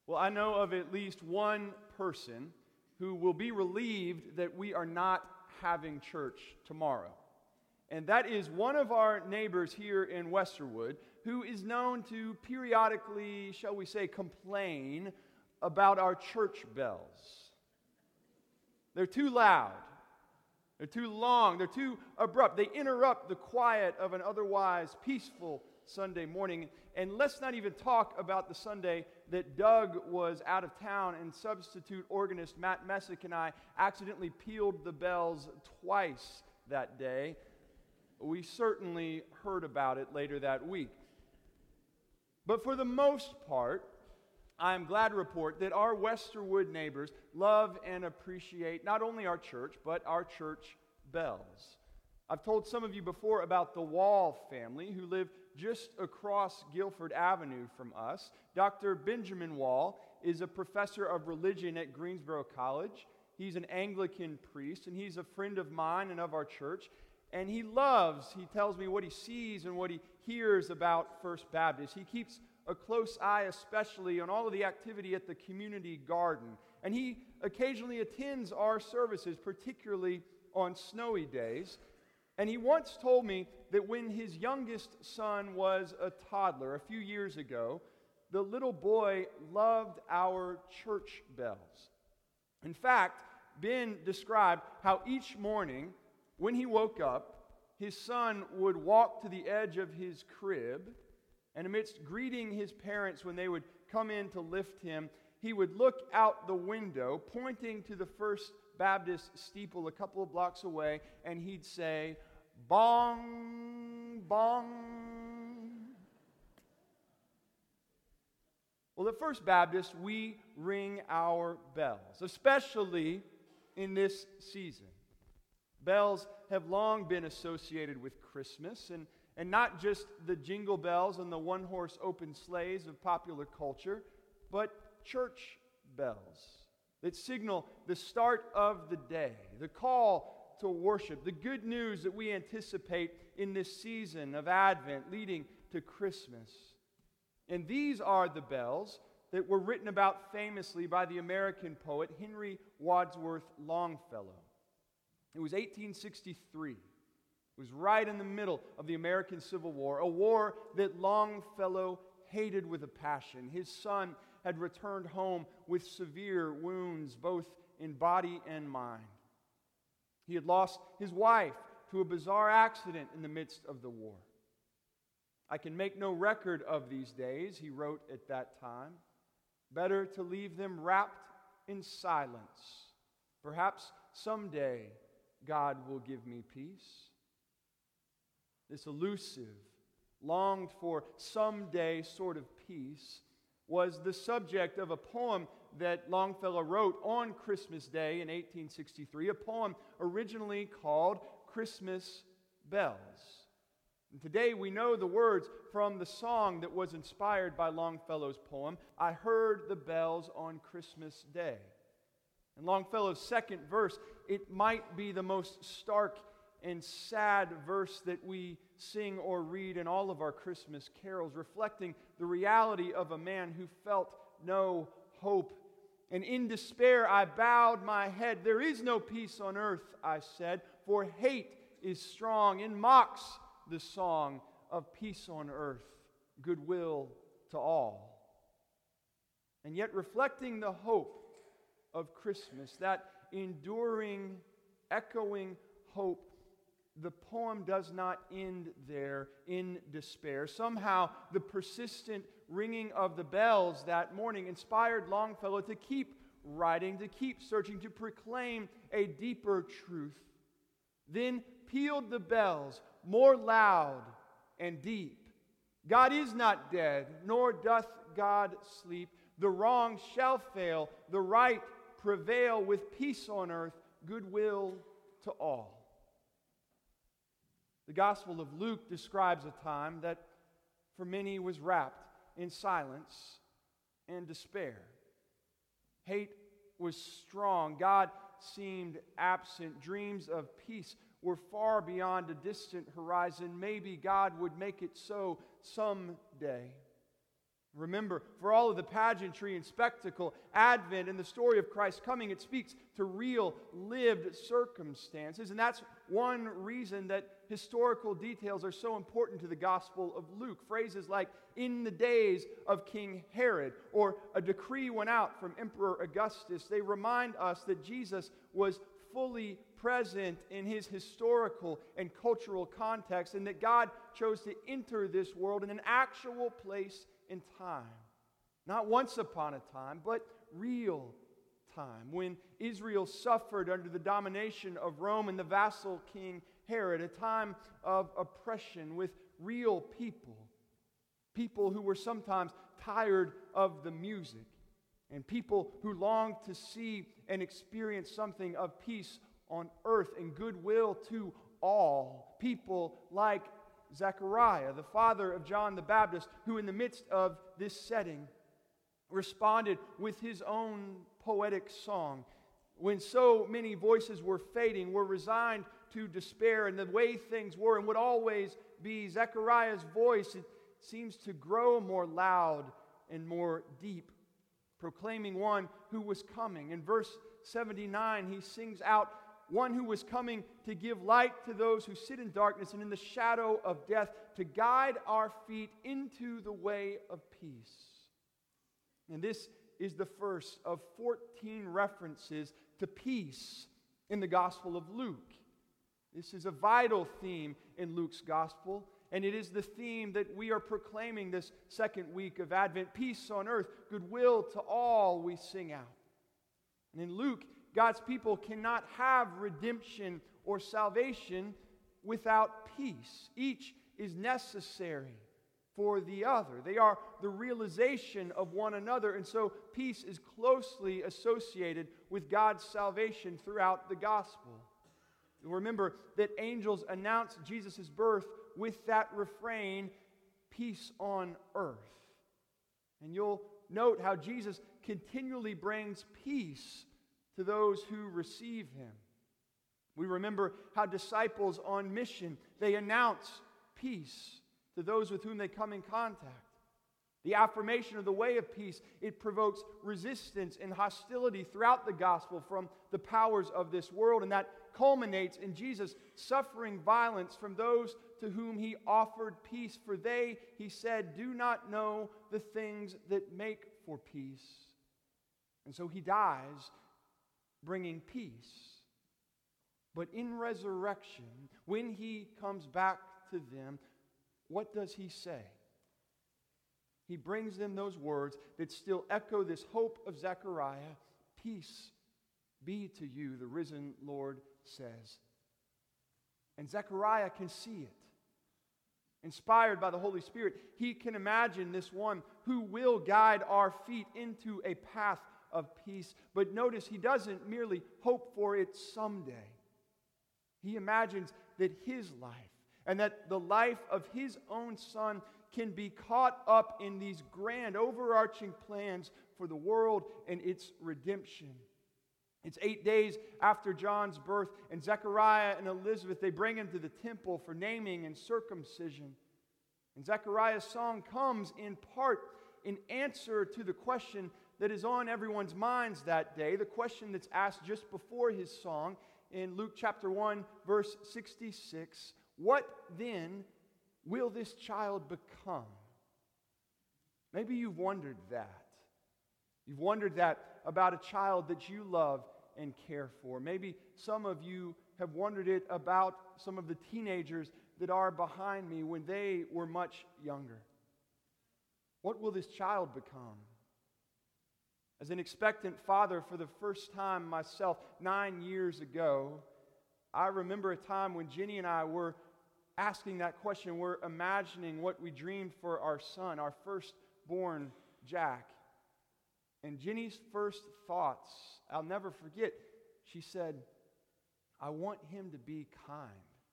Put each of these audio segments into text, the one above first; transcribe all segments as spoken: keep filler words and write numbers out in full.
Well, I know of at least one person who will be relieved that we are not having church tomorrow. And that is one of our neighbors here in Westerwood who is known to periodically, shall we say, complain about our church bells. They're too loud. They're too long. They're too abrupt. They interrupt the quiet of an otherwise peaceful Sunday morning. And let's not even talk about the Sunday that Doug was out of town and substitute organist Matt Messick and I accidentally peeled the bells twice that day. We certainly heard about it later that week. But for the most part, I'm glad to report that our Westerwood neighbors love and appreciate not only our church, but our church bells. I've told some of you before about the Wall family who live just across Guilford Avenue from us. Doctor Benjamin Wall is a professor of religion at Greensboro College. He's an Anglican priest, and he's a friend of mine and of our church. And he loves, he tells me what he sees and what he hears about First Baptist. He keeps a close eye especially on all of the activity at the community garden. And he occasionally attends our services, particularly on snowy days. And he once told me that when his youngest son was a toddler a few years ago, the little boy loved our church bells. In fact, Ben described how each morning when he woke up, his son would walk to the edge of his crib, and amidst greeting his parents when they would come in to lift him, he would look out the window, pointing to the First Baptist steeple a couple of blocks away, and he'd say, "Bong, bong." Well, at First Baptist, we ring our bells, especially in this season. Bells have long been associated with Christmas, and, and not just the jingle bells and the one-horse open sleighs of popular culture, but church bells that signal the start of the day, the call to worship, the good news that we anticipate in this season of Advent leading to Christmas. And these are the bells that were written about famously by the American poet Henry Wadsworth Longfellow. It was eighteen sixty-three. It was right in the middle of the American Civil War, a war that Longfellow hated with a passion. His son had returned home with severe wounds, both in body and mind. He had lost his wife to a bizarre accident in the midst of the war. "I can make no record of these days," he wrote at that time. "Better to leave them wrapped in silence. Perhaps someday God will give me peace." This elusive, longed for someday sort of peace was the subject of a poem that Longfellow wrote on Christmas Day in eighteen sixty-three, a poem originally called Christmas Bells. And today we know the words from the song that was inspired by Longfellow's poem, "I Heard the Bells on Christmas Day." In Longfellow's second verse, it might be the most stark and sad verse that we sing or read in all of our Christmas carols, reflecting the reality of a man who felt no hope. "And in despair I bowed my head. There is no peace on earth," I said, "for hate is strong and mocks the song of peace on earth, goodwill to all." And yet, reflecting the hope of Christmas, that enduring, echoing hope, the poem does not end there in despair. Somehow, the persistent ringing of the bells that morning inspired Longfellow to keep writing, to keep searching, to proclaim a deeper truth. Then pealed the bells more loud and deep. God is not dead, nor doth God sleep. The wrong shall fail, the right prevail, with peace on earth, goodwill to all. The Gospel of Luke describes a time that for many was wrapped in silence and despair. Hate was strong. God seemed absent. Dreams of peace were far beyond a distant horizon. Maybe God would make it so someday. Remember, for all of the pageantry and spectacle, Advent and the story of Christ's coming, it speaks to real, lived circumstances. And that's one reason that historical details are so important to the Gospel of Luke. Phrases like, in the days of King Herod, or a decree went out from Emperor Augustus, they remind us that Jesus was fully present in his historical and cultural context, and that God chose to enter this world in an actual place in time. Not once upon a time, but real time. When Israel suffered under the domination of Rome and the vassal King Herod, a time of oppression with real people. People who were sometimes tired of the music, and people who longed to see and experience something of peace on earth and goodwill to all. People like Zechariah, the father of John the Baptist, who in the midst of this setting responded with his own poetic song. When so many voices were fading, were resigned to despair, and the way things were and would always be, Zechariah's voice, it seems to grow more loud and more deep, proclaiming one who was coming. In verse seventy-nine, he sings out, one who was coming to give light to those who sit in darkness and in the shadow of death, to guide our feet into the way of peace. And this is the first of fourteen references to peace in the Gospel of Luke. This is a vital theme in Luke's Gospel, and it is the theme that we are proclaiming this second week of Advent. Peace on earth, goodwill to all, we sing out. And in Luke, God's people cannot have redemption or salvation without peace. Each is necessary for the other. They are the realization of one another, and so peace is closely associated with God's salvation throughout the gospel. Remember that angels announced Jesus' birth with that refrain, peace on earth. And you'll note how Jesus continually brings peace to those who receive him. We remember how disciples on mission, they announce peace to those with whom they come in contact. The affirmation of the way of peace, it provokes resistance and hostility throughout the gospel from the powers of this world, and that culminates in Jesus suffering violence from those to whom he offered peace. For they, he said, do not know the things that make for peace. And so he dies, bringing peace. But in resurrection, when he comes back to them, what does he say? He brings them those words that still echo this hope of Zechariah. Peace be to you, the risen Lord says. And Zechariah can see it. Inspired by the Holy Spirit, he can imagine this one who will guide our feet into a path of peace. But notice, he doesn't merely hope for it someday. He imagines that his life and that the life of his own son can be caught up in these grand overarching plans for the world and its redemption. It's eight days after John's birth, and Zechariah and Elizabeth, they bring him to the temple for naming and circumcision. And Zechariah's song comes in part in answer to the question that is on everyone's minds that day, the question that's asked just before his song in Luke chapter one, verse sixty-six. What then will this child become? Maybe you've wondered that. You've wondered that about a child that you love and care for. Maybe some of you have wondered it about some of the teenagers that are behind me when they were much younger. What will this child become? As an expectant father for the first time myself nine years ago, I remember a time when Jenny and I were asking that question. We're imagining what we dreamed for our son, our firstborn, Jack. And Jenny's first thoughts, I'll never forget, she said, I want him to be kind.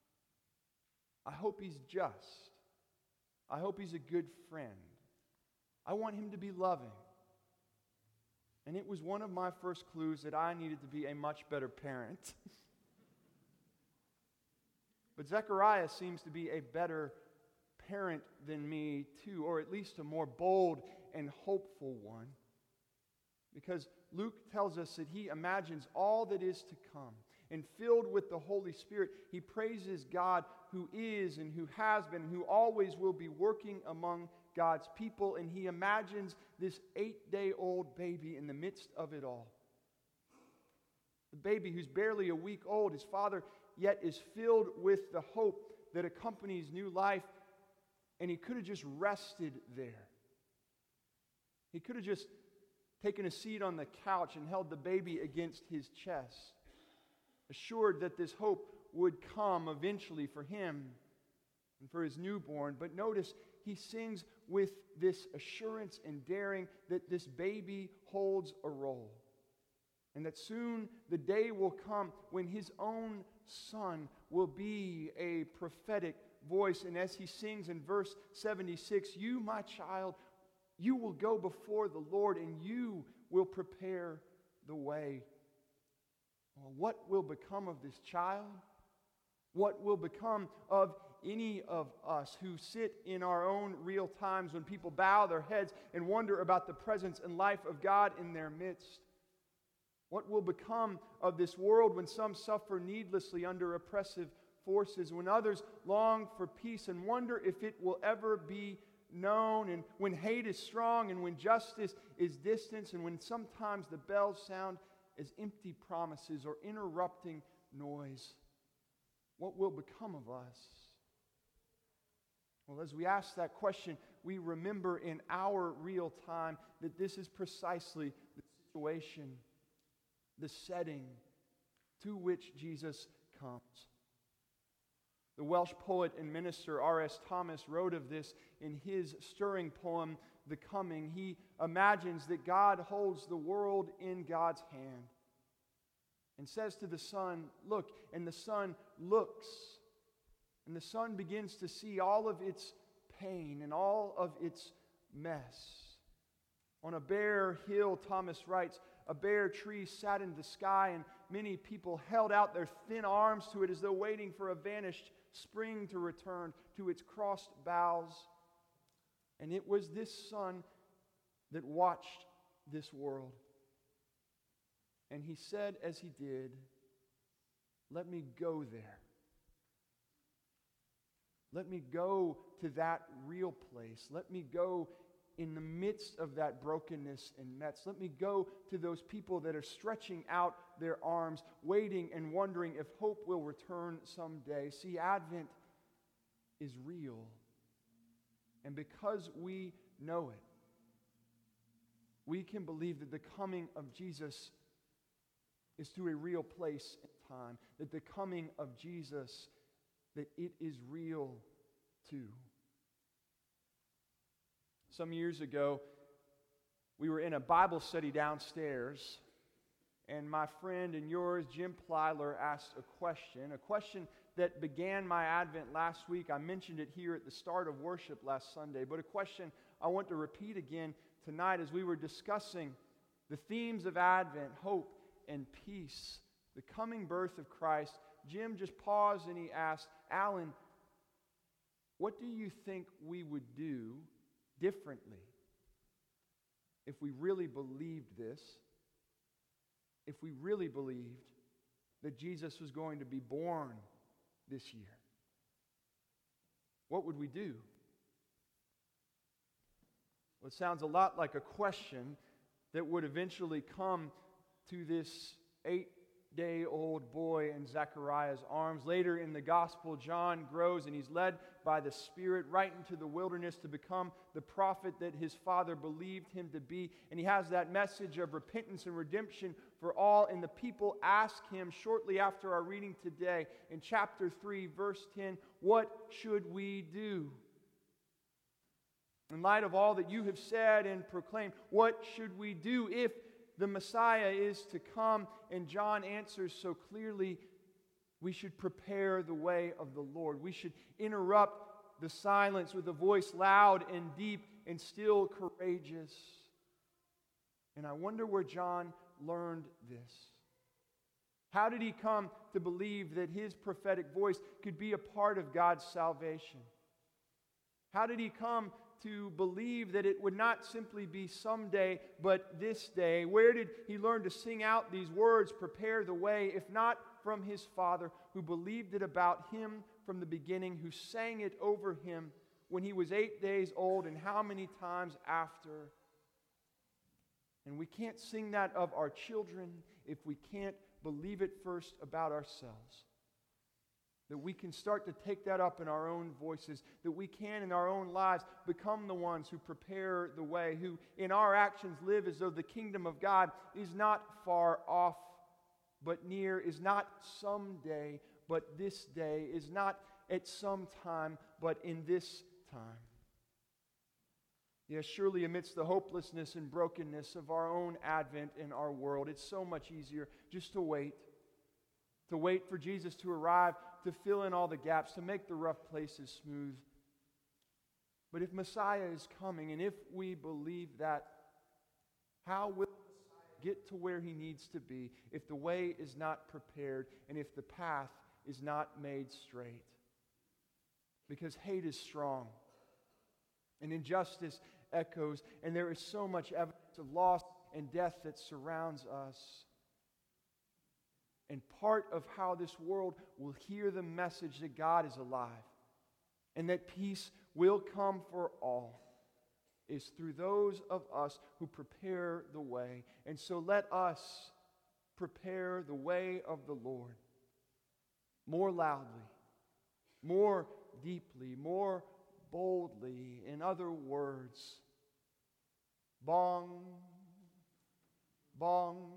I hope he's just. I hope he's a good friend. I want him to be loving. And it was one of my first clues that I needed to be a much better parent. But Zechariah seems to be a better parent than me too, or at least a more bold and hopeful one. Because Luke tells us that he imagines all that is to come. And filled with the Holy Spirit, he praises God who is and who has been and who always will be working among God's people. And he imagines this eight-day-old baby in the midst of it all. The baby who's barely a week old, his father yet is filled with the hope that accompanies new life. And he could have just rested there. He could have just taken a seat on the couch and held the baby against his chest, assured that this hope would come eventually for him and for his newborn. But notice, he sings with this assurance and daring that this baby holds a role, and that soon the day will come when his own son will be a prophetic voice. And as he sings in verse seventy-six, "You, my child, you will go before the Lord, and you will prepare the way." Well, what will become of this child? What will become of any of us who sit in our own real times when people bow their heads and wonder about the presence and life of God in their midst? What will become of this world when some suffer needlessly under oppressive forces, when others long for peace and wonder if it will ever be known, and when hate is strong and when justice is distant, and when sometimes the bells sound as empty promises or interrupting noise? What will become of us? Well, as we ask that question, we remember in our real time that this is precisely the situation, the setting to which Jesus comes. The Welsh poet and minister R S Thomas wrote of this in his stirring poem, "The Coming." He imagines that God holds the world in God's hand and says to the Son, "Look," and the Son looks, and the Son begins to see all of its pain and all of its mess. On a bare hill, Thomas writes, a bare tree sat in the sky, and many people held out their thin arms to it as though waiting for a vanished spring to return to its crossed boughs. And it was this Son that watched this world. And he said as he did, "Let me go there. Let me go to that real place. Let me go in the midst of that brokenness and mess. Let me go to those people that are stretching out their arms, waiting and wondering if hope will return someday." See, Advent is real. And because we know it, we can believe that the coming of Jesus is to a real place and time. That the coming of Jesus, that it is real too. Some years ago, we were in a Bible study downstairs, and my friend and yours, Jim Plyler, asked a question, a question that began my Advent last week. I mentioned it here at the start of worship last Sunday, but a question I want to repeat again tonight as we were discussing the themes of Advent, hope and peace, the coming birth of Christ. Jim just paused and he asked, "Alan, what do you think we would do differently if we really believed this, if we really believed that Jesus was going to be born this year? What would we do?" Well, it sounds a lot like a question that would eventually come to this eight-day-old boy in Zechariah's arms. Later in the gospel, John grows and he's led by the Spirit right into the wilderness to become the prophet that his father believed him to be. And he has that message of repentance and redemption for all. And the people ask him shortly after our reading today in chapter three, verse ten, "What should we do?" In light of all that you have said and proclaimed, what should we do if the Messiah is to come? And John answers so clearly, we should prepare the way of the Lord. We should interrupt the silence with a voice loud and deep and still courageous. And I wonder where John learned this. How did he come to believe that his prophetic voice could be a part of God's salvation? How did he come to believe that it would not simply be someday, but this day? Where did he learn to sing out these words, prepare the way, if not from his Father, who believed it about him from the beginning, who sang it over him when he was eight days old, and how many times after? And we can't sing that of our children if we can't believe it first about ourselves. That we can start to take that up in our own voices, that we can in our own lives become the ones who prepare the way, who in our actions live as though the kingdom of God is not far off, but near, is not someday, but this day, is not at some time, but in this time. Yes, surely amidst the hopelessness and brokenness of our own advent in our world, it's so much easier just to wait. To wait for Jesus to arrive, to fill in all the gaps, to make the rough places smooth. But if Messiah is coming, and if we believe that, how will Messiah get to where he needs to be if the way is not prepared and if the path is not made straight? Because hate is strong, and injustice echoes, and there is so much evidence of loss and death that surrounds us. And part of how this world will hear the message that God is alive and that peace will come for all is through those of us who prepare the way. And so let us prepare the way of the Lord more loudly, more deeply, more boldly. In other words, bong, bong.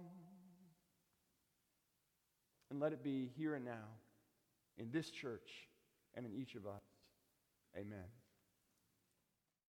And let it be here and now, in this church and in each of us. Amen.